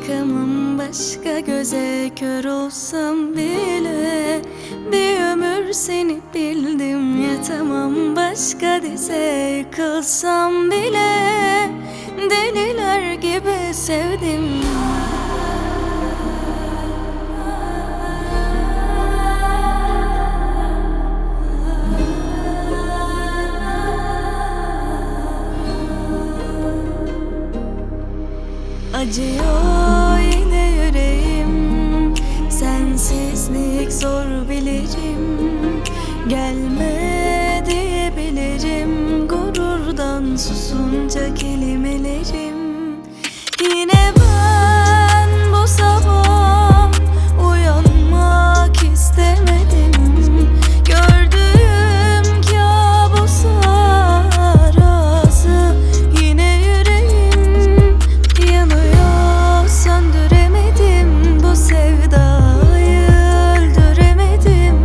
Bakamam başka göze, kör olsam bile bir ömür seni bildim. Yatamam başka dize, yıkılsam bile deliler gibi sevdim. Acıyor yine yüreğim, sensizlik zor bilirim. Gelme diyebilirim, gururdan susunca kelimelerim. Yine ben bu sabah uyanmak istemedim. Gördüğüm kabusa razı. Yine yüreğim yanıyor, söndüremedim. Bu sevdayı öldüremedim.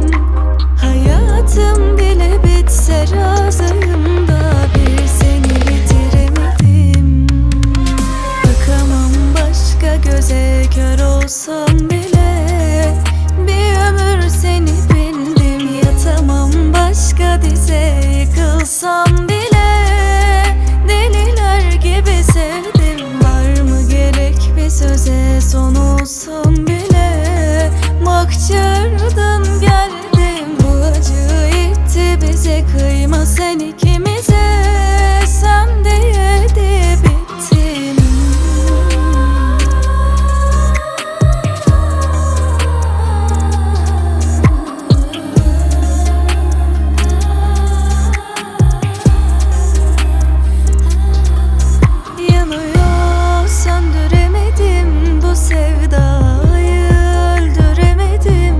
Hayatım bile bitse razıyım da bir seni bitiremedim. Bakamam başka göze, kör olsam bile bir ömür seni bildim. Yatamam başka dize, yıkılsam bile deliler gibi sevdim. Var mı gerek bir söze, son olsam bile mahşerden geldim. Bu acı itti bize, kıyma sen ikimize, sen diye diye bittim. Yanıyor, söndüremedim. Bu sevdayı öldüremedim.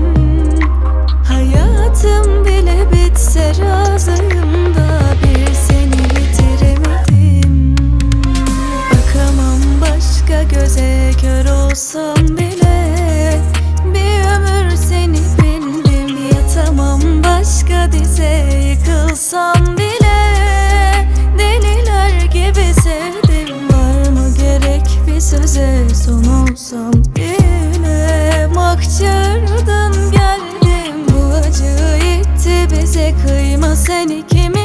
Hayatım bile bitse razıyım da bir seni bitiremedim. Bakamam başka göze, kör olsam bile bir ömür seni bildim. Yatamam başka dize, yıkılsam bile deliler gibi sevdim. Var mı gerek bir söze, son olsam bile mahşerden geldim. Bu acı itti bize, kıyma sen ikimize.